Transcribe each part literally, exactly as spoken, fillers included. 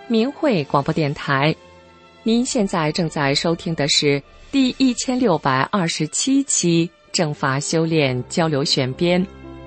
明慧广播电台，您现在正在收听的是第一千六百二十七期正法修炼交流选编。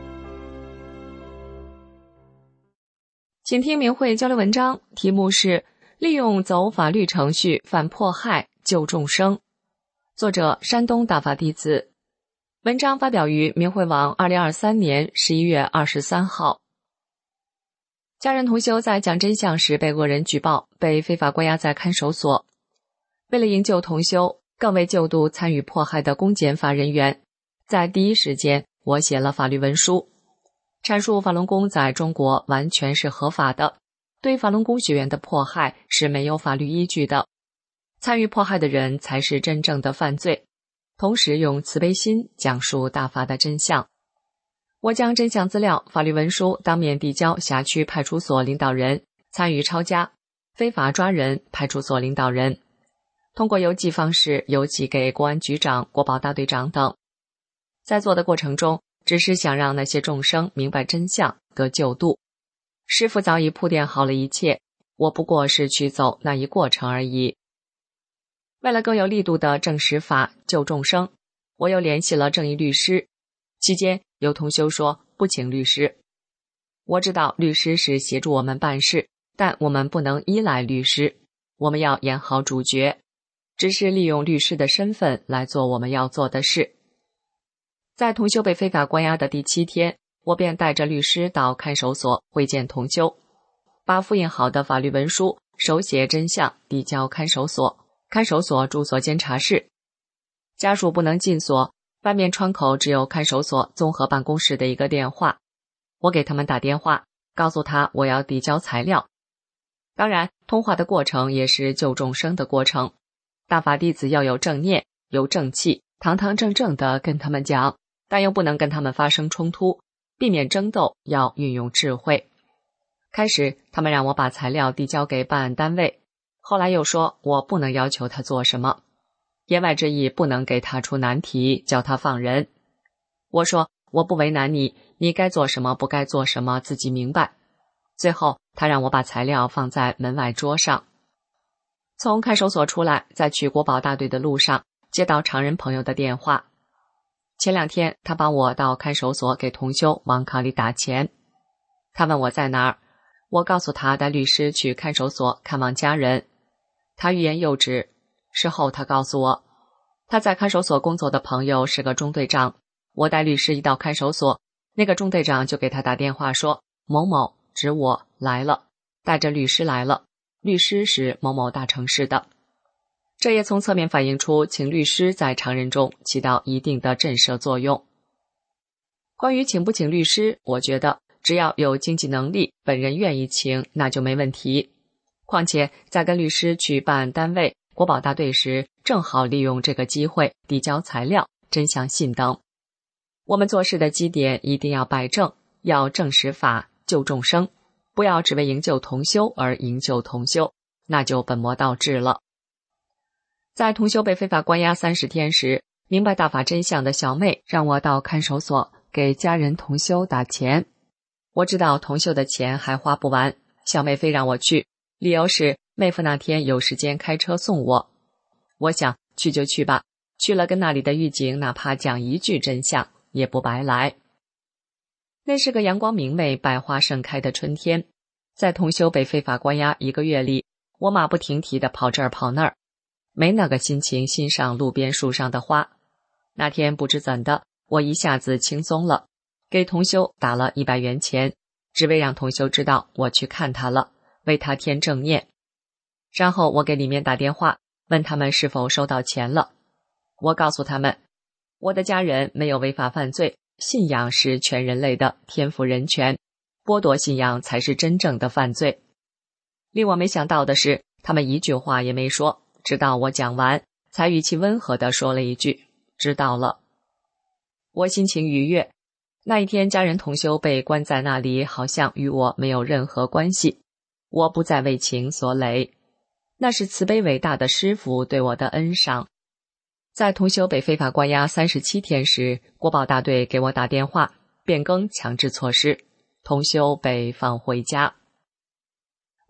请听明慧交流文章，题目是利用走法律程序反迫害救众生，作者山东大法弟子。文章发表于明慧网二零二三年十一月二十三号。家人同修在讲真相时被恶人举报，被非法关押在看守所。为了营救同修，更为救度参与迫害的公检法人员，在第一时间我写了法律文书，阐述法轮功在中国完全是合法的，对法轮功学员的迫害是没有法律依据的，参与迫害的人才是真正的犯罪，同时用慈悲心讲述大法的真相。我将真相资料、法律文书当面递交辖区派出所领导人、参与抄家、非法抓人派出所领导人，通过邮寄方式邮寄给国安局长、国保大队长等。在做的过程中，只是想让那些众生明白真相，得救度。师父早已铺垫好了一切，我不过是去走那一过程而已。为了更有力度的证实法救众生，我又联系了正义律师。期间有同修说不请律师，我知道律师是协助我们办事，但我们不能依赖律师，我们要演好主角，只是利用律师的身份来做我们要做的事。在同修被非法关押的第七天，我便带着律师到看守所会见同修，把复印好的法律文书手写真相递交看守所、看守所住所监察室。家属不能进所，外面窗口只有看守所综合办公室的一个电话，我给他们打电话，告诉他我要递交材料。当然，通话的过程也是救众生的过程，大法弟子要有正念，有正气，堂堂正正地跟他们讲，但又不能跟他们发生冲突，避免争斗，要运用智慧。开始他们让我把材料递交给办案单位，后来又说我不能要求他做什么，言外之意不能给他出难题，叫他放人。我说我不为难你，你该做什么不该做什么自己明白。最后他让我把材料放在门外桌上。从看守所出来，在去国保大队的路上接到常人朋友的电话，前两天他帮我到看守所给同修往卡里打钱。他问我在哪儿，我告诉他带律师去看守所看望家人。他欲言又止，事后他告诉我，他在看守所工作的朋友是个中队长，我带律师一到看守所，那个中队长就给他打电话说某某指我来了，带着律师来了，律师是某某大城市的。这也从侧面反映出请律师在常人中起到一定的震慑作用。关于请不请律师，我觉得只要有经济能力，本人愿意请，那就没问题。况且在跟律师去办案单位、国保大队时，正好利用这个机会递交材料、真相信等。我们做事的基点一定要摆正，要正实法救众生，不要只为营救同修而营救同修，那就本末倒置了。在同修被非法关押三十天时，明白大法真相的小妹让我到看守所给家人同修打钱。我知道同修的钱还花不完，小妹非让我去，理由是妹夫那天有时间开车送我。我想去就去吧，去了跟那里的狱警哪怕讲一句真相也不白来。那是个阳光明媚、百花盛开的春天，在同修被非法关押一个月里，我马不停蹄地跑这儿跑那儿，没那个心情欣赏路边树上的花。那天不知怎的，我一下子轻松了，给同修打了一百元钱，只为让同修知道我去看他了，为他添正念。然后我给里面打电话，问他们是否收到钱了。我告诉他们，我的家人没有违法犯罪，信仰是全人类的天赋人权，剥夺信仰才是真正的犯罪。令我没想到的是，他们一句话也没说，直到我讲完，才语气温和地说了一句知道了。我心情愉悦，那一天家人同修被关在那里，好像与我没有任何关系，我不再为情所累，那是慈悲伟大的师父对我的恩赏。在同修被非法关押三十七天时，国保大队给我打电话，变更强制措施，同修被放回家。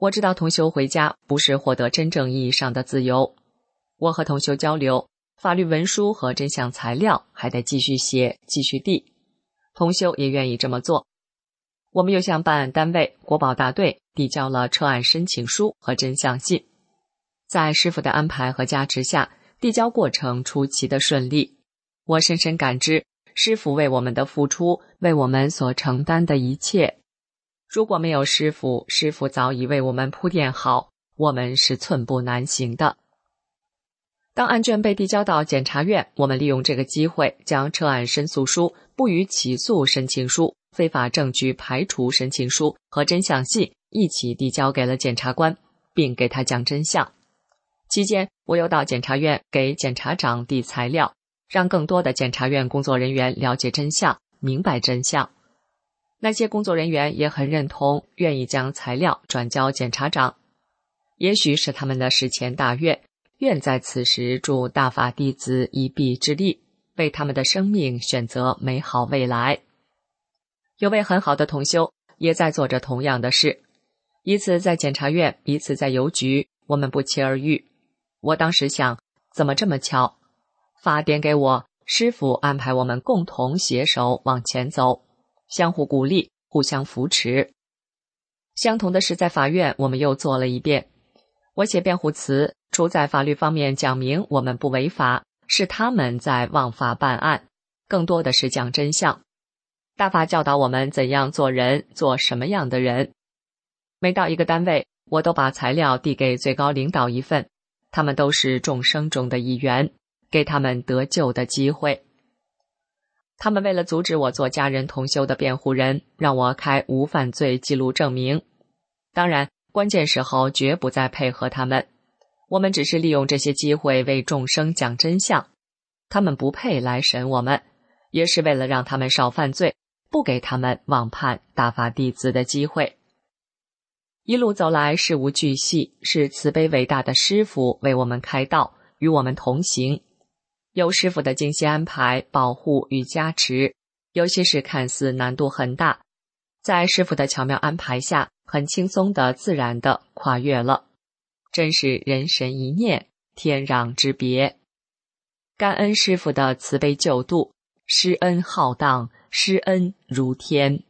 我知道同修回家不是获得真正意义上的自由，我和同修交流，法律文书和真相材料还得继续写继续递，同修也愿意这么做。我们又向办案单位国保大队递交了撤案申请书和真相信。在师父的安排和加持下，递交过程出奇的顺利。我深深感知师父为我们的付出，为我们所承担的一切。如果没有师父，师父早已为我们铺垫好，我们是寸步难行的。当案卷被递交到检察院，我们利用这个机会，将撤案申诉书、不予起诉申请书、非法证据排除申请书和真相信一起递交给了检察官，并给他讲真相。期间，我又到检察院给检察长递材料，让更多的检察院工作人员了解真相，明白真相。那些工作人员也很认同，愿意将材料转交检察长。也许是他们的史前大愿，愿在此时助大法弟子一臂之力，为他们的生命选择美好未来。有位很好的同修也在做着同样的事，一次在检察院，一次在邮局，我们不期而遇。我当时想，怎么这么巧？法点给我，师父安排我们共同携手往前走，相互鼓励，互相扶持。相同的事在法院我们又做了一遍。我写辩护词，除在法律方面讲明我们不违法，是他们在枉法办案，更多的是讲真相。大法教导我们怎样做人，做什么样的人。每到一个单位，我都把材料递给最高领导一份，他们都是众生中的一员，给他们得救的机会。他们为了阻止我做家人同修的辩护人，让我开无犯罪记录证明。当然，关键时候绝不再配合他们，我们只是利用这些机会为众生讲真相。他们不配来审我们，也是为了让他们少犯罪，不给他们妄判大法弟子的机会。一路走来，事无巨细，是慈悲伟大的师父为我们开道，与我们同行。有师父的精心安排、保护与加持，有些事看似难度很大，在师父的巧妙安排下，很轻松的、自然的跨越了。真是人神一念，天壤之别。感恩师父的慈悲救度，施恩浩荡，施恩如天。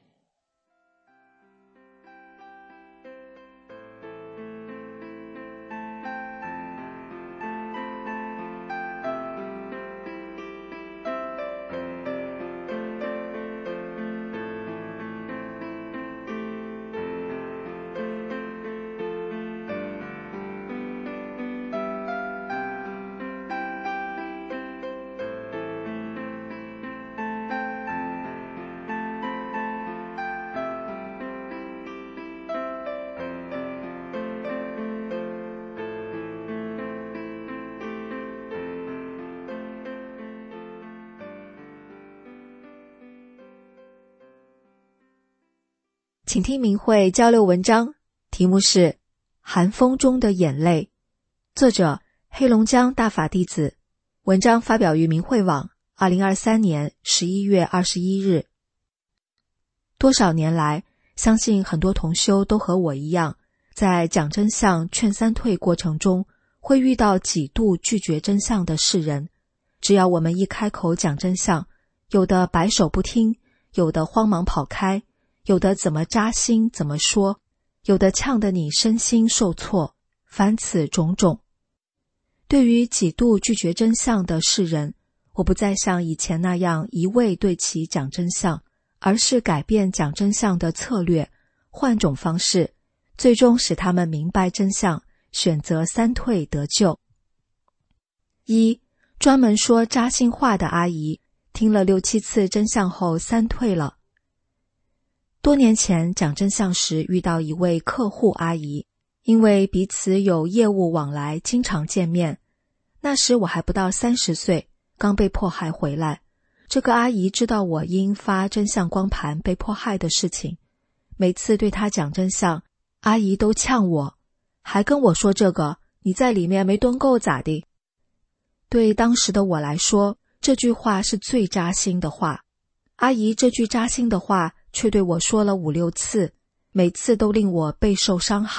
请听明慧交流文章，题目是《寒风中的眼泪》，作者黑龙江大法弟子，文章发表于明慧网，二零二三年十一月二十一日。多少年来，相信很多同修都和我一样，在讲真相劝三退过程中，会遇到几度拒绝真相的世人。只要我们一开口讲真相，有的摆手不听，有的慌忙跑开，有的怎么扎心怎么说，有的呛得你身心受挫，凡此种种。对于几度拒绝真相的世人，我不再像以前那样一味对其讲真相，而是改变讲真相的策略，换种方式，最终使他们明白真相，选择三退得救。一、专门说扎心话的阿姨，听了六七次真相后三退了。多年前讲真相时遇到一位客户阿姨，因为彼此有业务往来，经常见面。那时我还不到三十岁，刚被迫害回来。这个阿姨知道我因发真相光盘被迫害的事情，每次对她讲真相，阿姨都呛我，还跟我说这个，你在里面没蹲够咋的？对当时的我来说，这句话是最扎心的话。阿姨这句扎心的话却对我说了五六次，每次都令我备受伤害，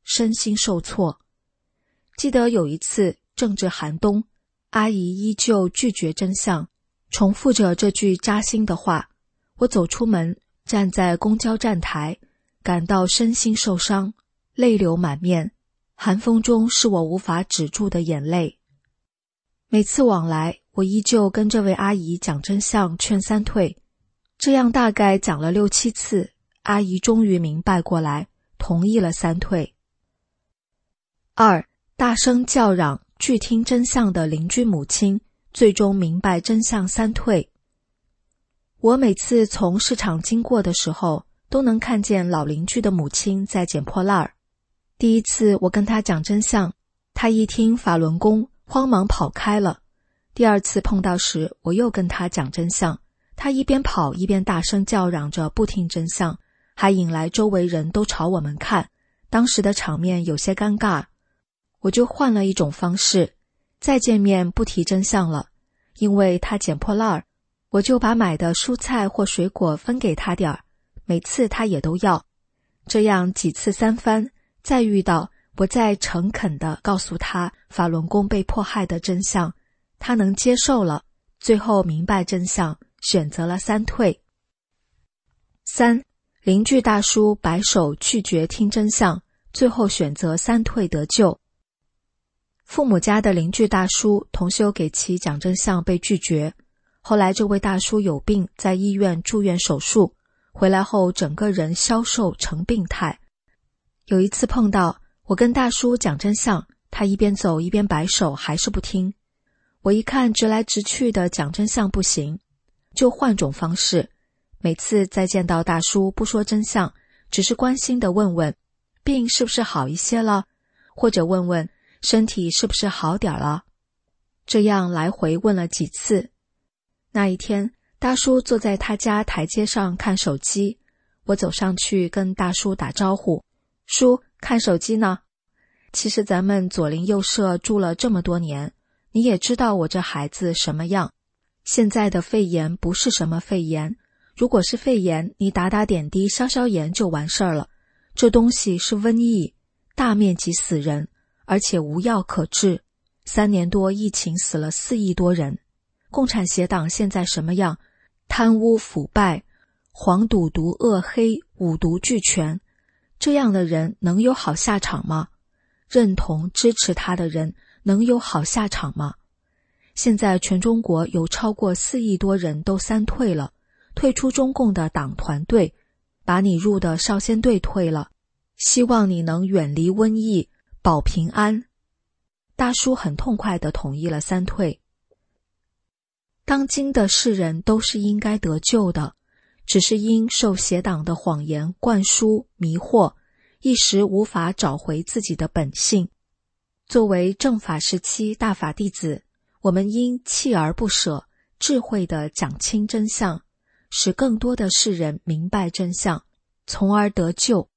身心受挫。记得有一次正值寒冬，阿姨依旧拒绝真相，重复着这句扎心的话。我走出门，站在公交站台，感到身心受伤，泪流满面，寒风中是我无法止住的眼泪。每次往来，我依旧跟这位阿姨讲真相，劝三退，这样大概讲了六七次，阿姨终于明白过来，同意了三退。二，大声叫嚷拒听真相的邻居母亲，最终明白真相三退。我每次从市场经过的时候，都能看见老邻居的母亲在捡破烂儿。第一次我跟她讲真相，她一听法轮功，慌忙跑开了。第二次碰到时，我又跟她讲真相，她一边跑一边大声叫嚷着不听真相，还引来周围人都朝我们看，当时的场面有些尴尬。我就换了一种方式，再见面不提真相了，因为她捡破烂儿，我就把买的蔬菜或水果分给她点儿，每次她也都要。这样几次三番，再遇到，我再诚恳地告诉她法轮功被迫害的真相，她能接受了，最后明白真相，选择了三退。三，邻居大叔摆手拒绝听真相，最后选择三退得救。父母家的邻居大叔同修给其讲真相被拒绝，后来这位大叔有病，在医院住院手术，回来后整个人消瘦成病态。有一次碰到，我跟大叔讲真相，他一边走一边摆手，还是不听。我一看直来直去的讲真相不行，就换种方式，每次再见到大叔不说真相，只是关心地问问病是不是好一些了，或者问问身体是不是好点了。这样来回问了几次。那一天，大叔坐在他家台阶上看手机，我走上去跟大叔打招呼，叔，看手机呢？其实咱们左邻右舍住了这么多年，你也知道我这孩子什么样。现在的肺炎不是什么肺炎，如果是肺炎，你打打点滴消消炎就完事儿了。这东西是瘟疫，大面积死人，而且无药可治。三年多疫情死了四亿多人。共产协党现在什么样？贪污腐败，黄赌毒恶黑，五毒俱全。这样的人能有好下场吗？认同支持他的人能有好下场吗？现在全中国有超过四亿多人都三退了，退出中共的党团队，把你入的少先队退了，希望你能远离瘟疫，保平安。大叔很痛快地同意了三退。当今的世人都是应该得救的，只是因受邪党的谎言灌输迷惑，一时无法找回自己的本性。作为正法时期大法弟子，我们应锲而不舍，智慧地讲清真相，使更多的世人明白真相，从而得救。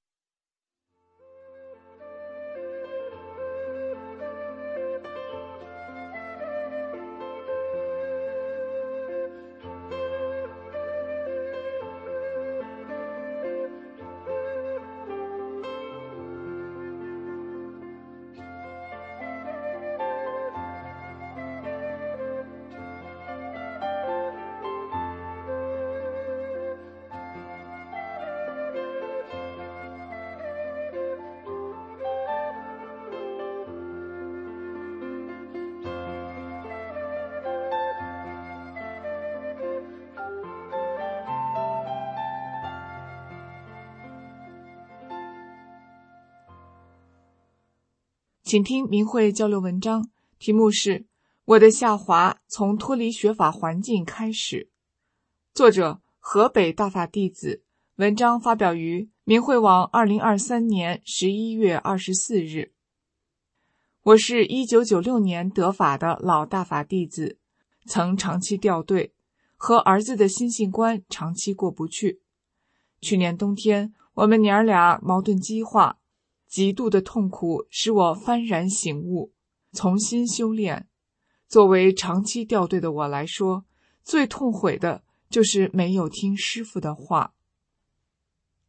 请听明慧交流文章，题目是我的下滑从脱离学法环境开始。作者河北大法弟子，文章发表于明慧网二零二三年十一月二十四日。我是一九九六年得法的老大法弟子，曾长期掉队，和儿子的心性观长期过不去。去年冬天，我们娘俩矛盾激化，极度的痛苦使我幡然醒悟，重新修炼。作为长期掉队的我来说，最痛悔的就是没有听师父的话。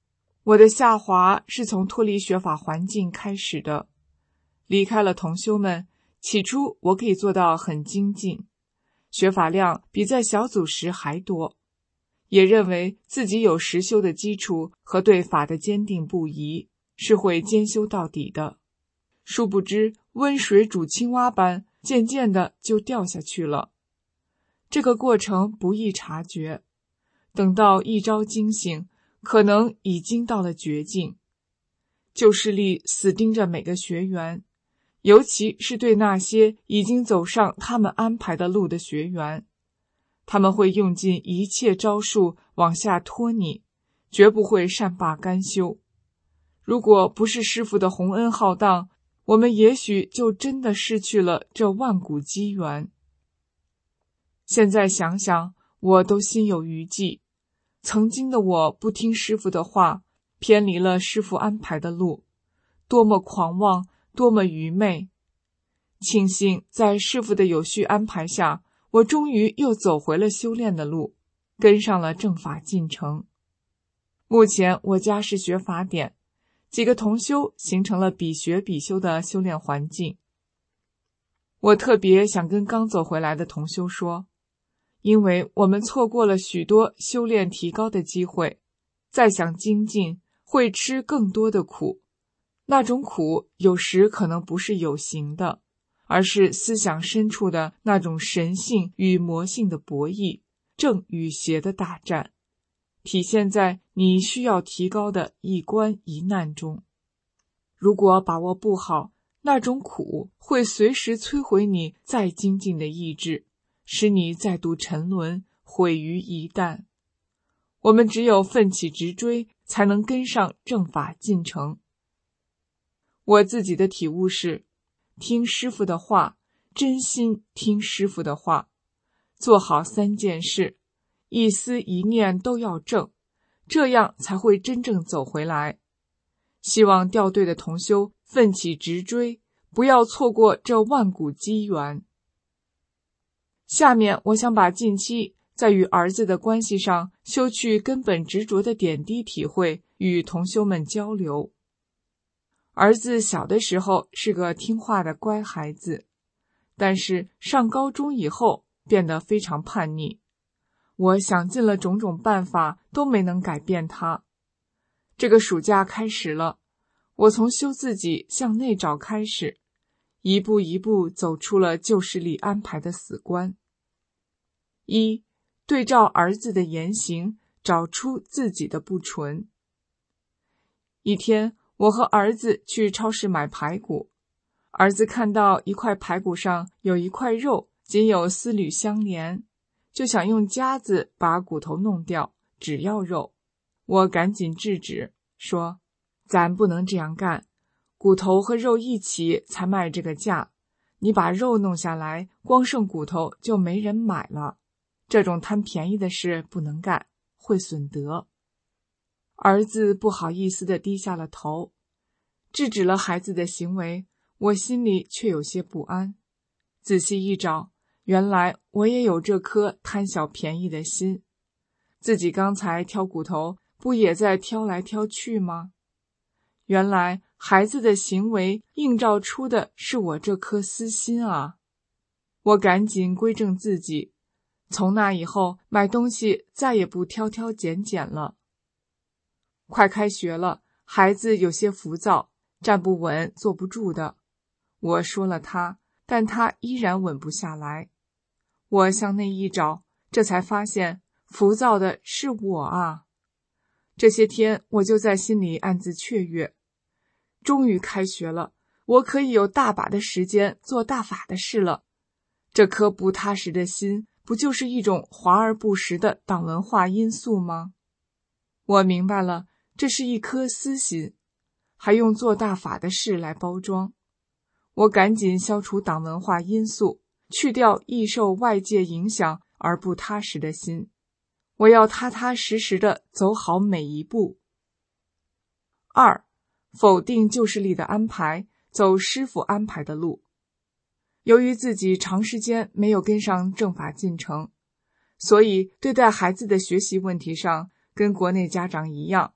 我的下滑是从脱离学法环境开始的。离开了同修们，起初我可以做到很精进，学法量比在小组时还多，也认为自己有实修的基础和对法的坚定不移，是会兼修到底的。殊不知温水煮青蛙般，渐渐的就掉下去了。这个过程不易察觉，等到一朝惊醒，可能已经到了绝境。旧势力死盯着每个学员，尤其是对那些已经走上他们安排的路的学员，他们会用尽一切招数往下拖你，绝不会善罢甘休。如果不是师父的洪恩浩荡，我们也许就真的失去了这万古机缘。现在想想，我都心有余悸。曾经的我不听师父的话，偏离了师父安排的路，多么狂妄，多么愚昧。庆幸在师父的有序安排下，我终于又走回了修炼的路，跟上了正法进程。目前我家是学法典，几个同修形成了比学比修的修炼环境。我特别想跟刚走回来的同修说，因为我们错过了许多修炼提高的机会，再想精进会吃更多的苦，那种苦有时可能不是有形的，而是思想深处的那种神性与魔性的博弈，正与邪的大战，体现在你需要提高的一关一难中。如果把握不好，那种苦会随时摧毁你再精进的意志，使你再度沉沦，毁于一旦。我们只有奋起直追，才能跟上正法进程。我自己的体悟是，听师父的话，真心听师父的话，做好三件事，一思一念都要正，这样才会真正走回来。希望掉队的同修奋起直追，不要错过这万古机缘。下面我想把近期在与儿子的关系上修去根本执着的点滴体会与同修们交流。儿子小的时候是个听话的乖孩子，但是上高中以后变得非常叛逆。我想尽了种种办法都没能改变他。这个暑假开始了，我从修自己向内找开始，一步一步走出了旧势力安排的死关。一，对照儿子的言行，找出自己的不纯。一天，我和儿子去超市买排骨，儿子看到一块排骨上有一块肉，仅有丝缕相连，就想用夹子把骨头弄掉，只要肉。我赶紧制止，说，咱不能这样干，骨头和肉一起才卖这个价，你把肉弄下来，光剩骨头就没人买了，这种贪便宜的事不能干，会损德。儿子不好意思地低下了头。制止了孩子的行为，我心里却有些不安。仔细一找，原来我也有这颗贪小便宜的心。自己刚才挑骨头，不也在挑来挑去吗？原来孩子的行为映照出的是我这颗私心啊！我赶紧归正自己，从那以后买东西再也不挑挑拣拣了。快开学了，孩子有些浮躁，站不稳，坐不住的。我说了他，但他依然稳不下来。我向内一找，这才发现浮躁的是我啊！这些天我就在心里暗自雀跃，终于开学了，我可以有大把的时间做大法的事了。这颗不踏实的心，不就是一种华而不实的党文化因素吗？我明白了，这是一颗私心，还用做大法的事来包装。我赶紧消除党文化因素，去掉易受外界影响而不踏实的心。我要踏踏实实的走好每一步。二，否定旧势力的安排，走师父安排的路。由于自己长时间没有跟上正法进程，所以对待孩子的学习问题上，跟国内家长一样，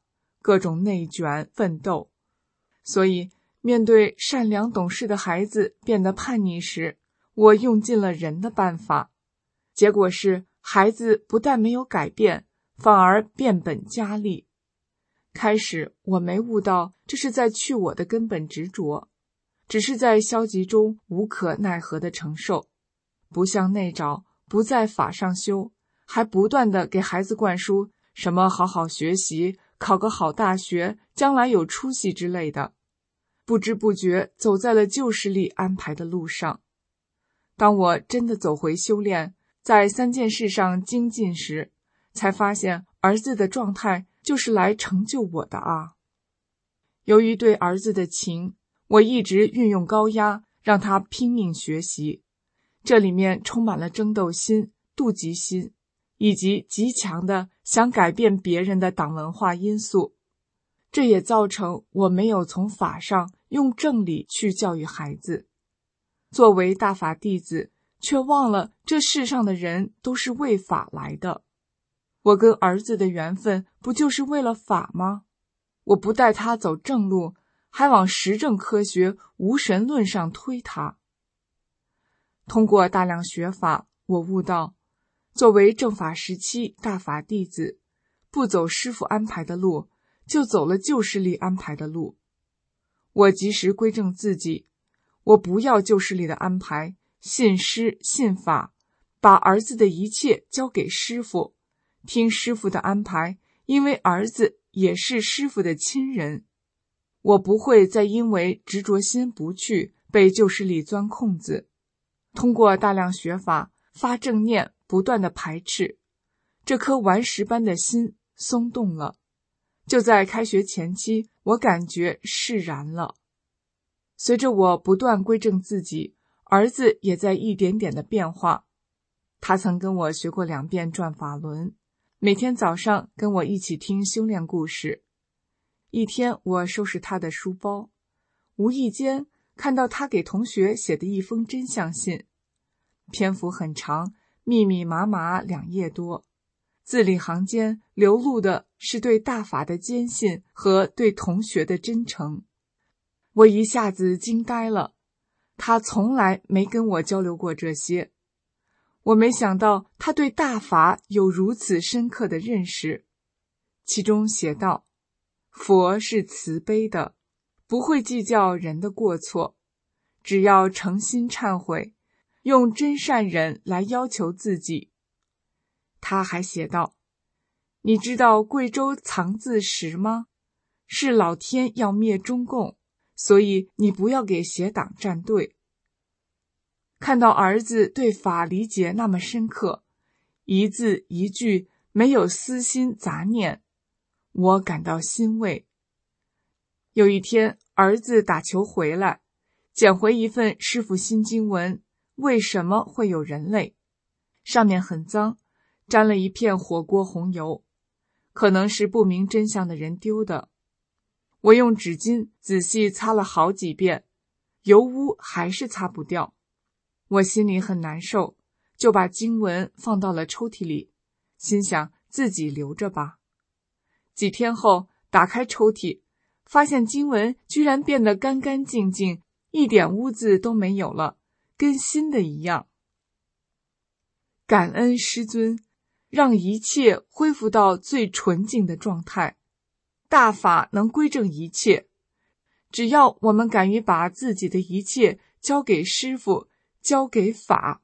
各种内卷奋斗。所以面对善良懂事的孩子变得叛逆时，我用尽了人的办法，结果是孩子不但没有改变，反而变本加厉。开始我没悟到这是在去我的根本执着，只是在消极中无可奈何的承受，不向内找，不在法上修，还不断地给孩子灌输什么好好学习，考个好大学，将来有出息之类的，不知不觉走在了旧势力安排的路上。当我真的走回修炼，在三件事上精进时，才发现儿子的状态就是来成就我的啊。由于对儿子的情，我一直运用高压，让他拼命学习，这里面充满了争斗心、妒忌心，以及极强的想改变别人的党文化因素。这也造成我没有从法上用正理去教育孩子。作为大法弟子，却忘了这世上的人都是为法来的。我跟儿子的缘分不就是为了法吗？我不带他走正路，还往实证科学、无神论上推他。通过大量学法，我悟到，作为正法时期大法弟子，不走师父安排的路，就走了旧势力安排的路。我及时归正自己，我不要旧势力的安排，信师信法，把儿子的一切交给师父，听师父的安排，因为儿子也是师父的亲人。我不会再因为执着心不去，被旧势力钻空子。通过大量学法，发正念，不断的排斥，这颗顽石般的心松动了。就在开学前期，我感觉释然了。随着我不断归正自己，儿子也在一点点的变化。他曾跟我学过两遍转法轮，每天早上跟我一起听修炼故事。一天我收拾他的书包，无意间看到他给同学写的一封真相信，篇幅很长，密密麻麻两页多，字里行间流露的是对大法的坚信和对同学的真诚。我一下子惊呆了，他从来没跟我交流过这些。我没想到他对大法有如此深刻的认识。其中写道，佛是慈悲的，不会计较人的过错，只要诚心忏悔，用真善忍来要求自己。他还写道，你知道贵州藏字石吗？是老天要灭中共，所以你不要给邪党站队。看到儿子对法理解那么深刻，一字一句没有私心杂念，我感到欣慰。有一天，儿子打球回来，捡回一份师父新经文，为什么会有人类？上面很脏，沾了一片火锅红油，可能是不明真相的人丢的。我用纸巾仔细擦了好几遍，油污还是擦不掉。我心里很难受，就把经文放到了抽屉里，心想自己留着吧。几天后，打开抽屉，发现经文居然变得干干净净，一点污渍都没有了，跟新的一样。感恩师尊，让一切恢复到最纯净的状态。大法能归正一切，只要我们敢于把自己的一切交给师父，交给法。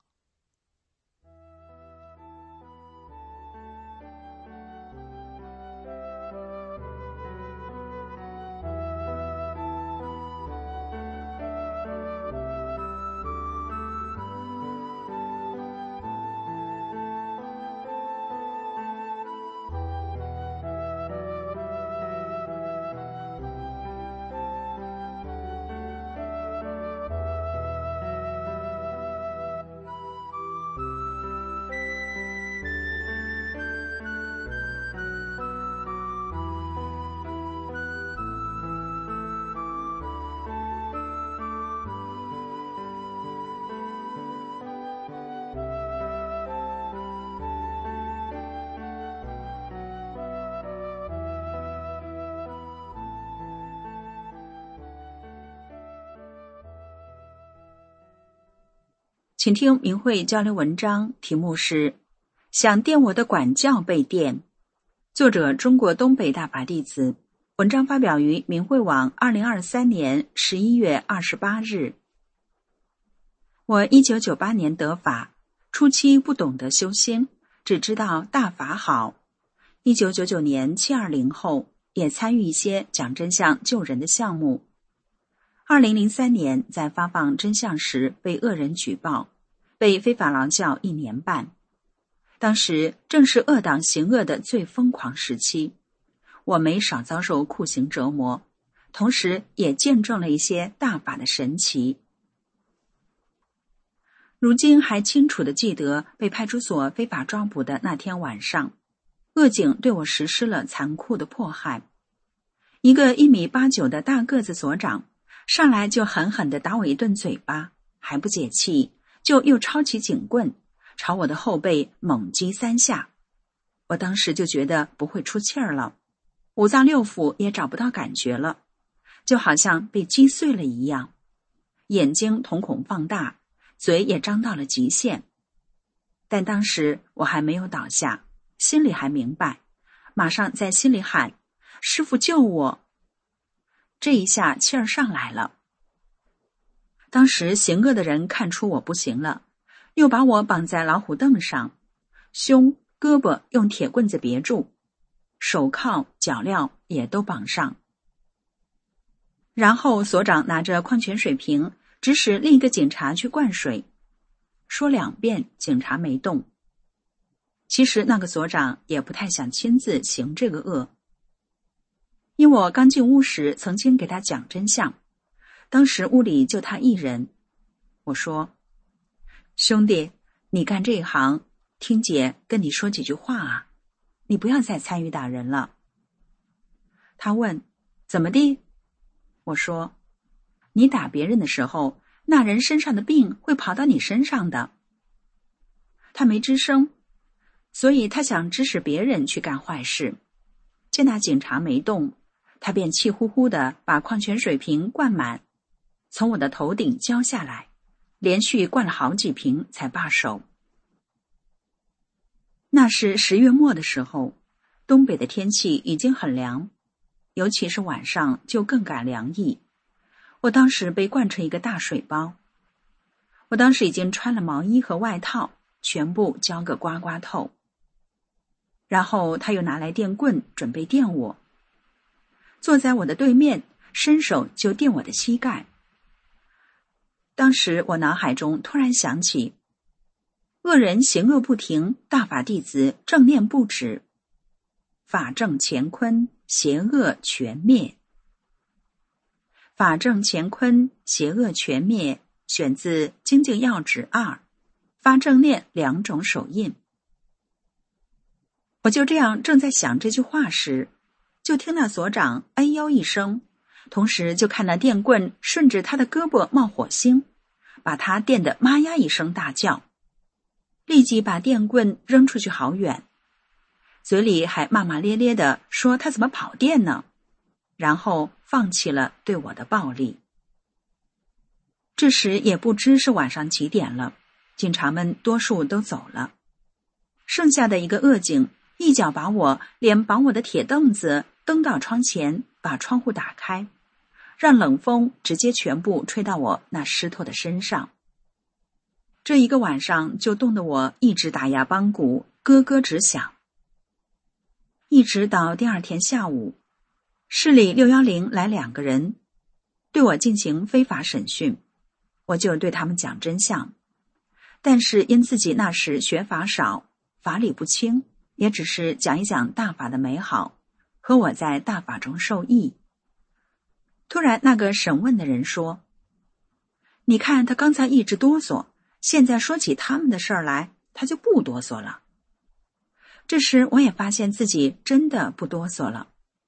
请听明慧交流文章，题目是想电我的管教被电，作者中国东北大法弟子，文章发表于明慧网二零二三年十一月二十八日。我一九九八年得法，初期不懂得修心，只知道大法好。一九九九年七二零后，也参与一些讲真相救人的项目。二零零三年在发放真相时被恶人举报，被非法劳教一年半。当时正是恶党行恶的最疯狂时期，我没少遭受酷刑折磨，同时也见证了一些大法的神奇。如今还清楚地记得被派出所非法抓捕的那天晚上，恶警对我实施了残酷的迫害。一个一米八九的大个子所长上来就狠狠地打我一顿嘴巴，还不解气，就又抄起警棍朝我的后背猛击三下。我当时就觉得不会出气儿了，五脏六腑也找不到感觉了，就好像被击碎了一样，眼睛瞳孔放大，嘴也张到了极限。但当时我还没有倒下，心里还明白，马上在心里喊：师父救我！这一下气儿上来了。当时行恶的人看出我不行了，又把我绑在老虎凳上，胸、胳膊用铁棍子别住，手铐、脚镣也都绑上。然后所长拿着矿泉水瓶指使另一个警察去灌水，说两遍，警察没动。其实那个所长也不太想亲自行这个恶，因我刚进屋时曾经给他讲真相，当时屋里就他一人。我说：兄弟，你干这一行，听姐跟你说几句话啊，你不要再参与打人了。他问：怎么地？我说：你打别人的时候，那人身上的病会跑到你身上的。他没吱声，所以他想指使别人去干坏事。见那警察没动，他便气呼呼地把矿泉水瓶灌满，从我的头顶浇下来，连续灌了好几瓶才罢手。那是十月末的时候，东北的天气已经很凉，尤其是晚上就更感凉意。我当时被灌成一个大水包，我当时已经穿了毛衣和外套，全部浇个刮刮透。然后他又拿来电棍准备电我，坐在我的对面，伸手就电我的膝盖。当时我脑海中突然想起，恶人行恶不停，大法弟子正念不止，法正乾坤，邪恶全灭。法正乾坤，邪恶全灭，选自《精进要旨二》，发正念两种手印。我就这样正在想这句话时，就听那所长哎呦一声，同时就看那电棍顺着他的胳膊冒火星，把他电得妈呀一声大叫，立即把电棍扔出去好远，嘴里还骂骂咧咧地说他怎么跑电呢，然后放弃了对我的暴力。这时也不知是晚上几点了，警察们多数都走了，剩下的一个恶警一脚把我连绑我的铁凳子蹬到窗前，把窗户打开，让冷风直接全部吹到我那湿透的身上。这一个晚上就冻得我一直打牙帮骨，咯咯直响。一直到第二天下午，市里六一零来两个人，对我进行非法审讯，我就对他们讲真相。但是因自己那时学法少，法理不清，也只是讲一讲大法的美好，和我在大法中受益。突然那个审问的人说：你看他刚才一直哆嗦，现在说起他们的事儿来，他就不哆嗦了。这时我也发现自己真的不哆嗦了。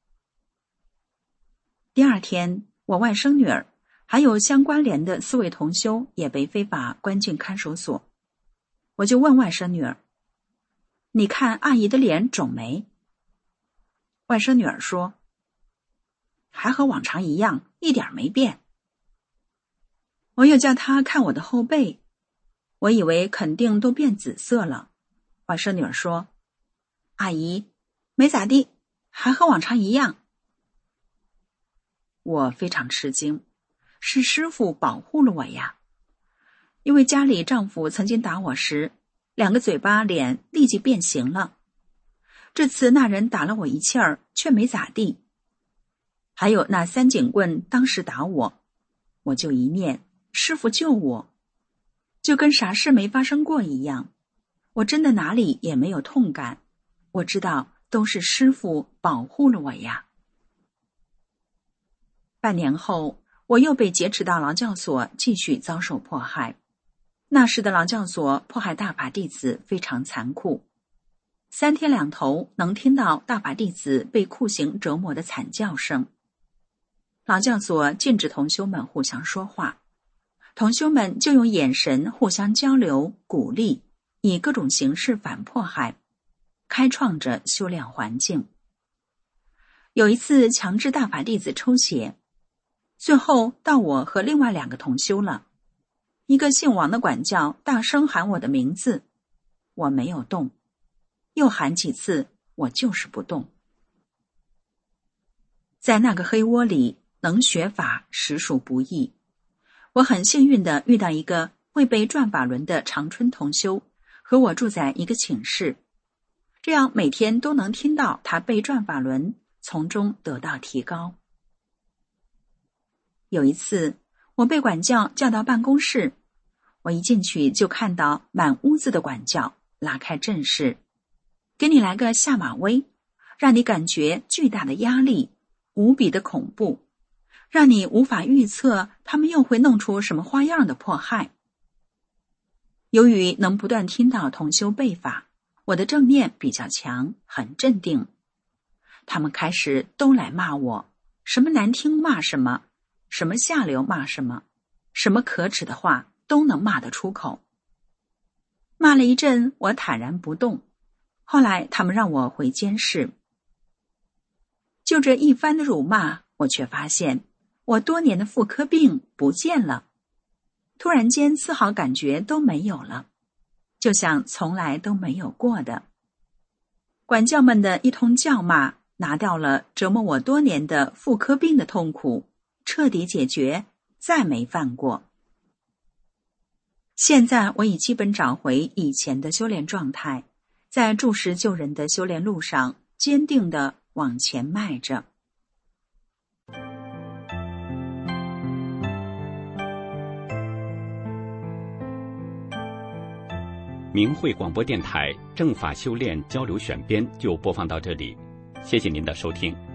第二天，我外甥女儿还有相关联的四位同修也被非法关进看守所。我就问外甥女儿：你看阿姨的脸肿没？外甥女儿说：还和往常一样，一点没变。我又叫她看我的后背， 我以为肯定都变紫色了。外甥女儿说：“阿姨，没咋地，还和往常一样。”我非常吃惊，是师父保护了我呀。因为家里丈夫曾经打我时，两个嘴巴脸立即变形了。这次那人打了我一气儿，却没咋地。还有那三警棍当时打我，我就一念师父救我，就跟啥事没发生过一样。我真的哪里也没有痛感，我知道都是师父保护了我呀。半年后，我又被劫持到劳教所，继续遭受迫害。那时的劳教所迫害大法弟子非常残酷，三天两头能听到大法弟子被酷刑折磨的惨叫声。劳教所禁止同修们互相说话，同修们就用眼神互相交流、鼓励，以各种形式反迫害，开创着修炼环境。有一次强制大法弟子抽血，最后到我和另外两个同修了。一个姓王的管教大声喊我的名字，我没有动，又喊几次，我就是不动。在那个黑窝里，能学法实属不易。我很幸运地遇到一个会背转法轮的长春同修，和我住在一个寝室，这样每天都能听到他背转法轮，从中得到提高。有一次我被管教叫到办公室，我一进去就看到满屋子的管教，拉开阵势，给你来个下马威，让你感觉巨大的压力，无比的恐怖，让你无法预测他们又会弄出什么花样的迫害。由于能不断听到同修背法，我的正念比较强，很镇定。他们开始都来骂我，什么难听骂什么，什么下流骂什么，什么可耻的话都能骂得出口。骂了一阵，我坦然不动。后来他们让我回监室，就这一番的辱骂，我却发现我多年的妇科病不见了，突然间丝毫感觉都没有了，就像从来都没有过的。管教们的一通叫骂，拿掉了折磨我多年的妇科病的痛苦，彻底解决，再没犯过。现在我已基本找回以前的修炼状态，在助世救人的修炼路上坚定地往前迈着。 明慧广播电台正法修炼交流选编就播放到这里，谢谢您的收听。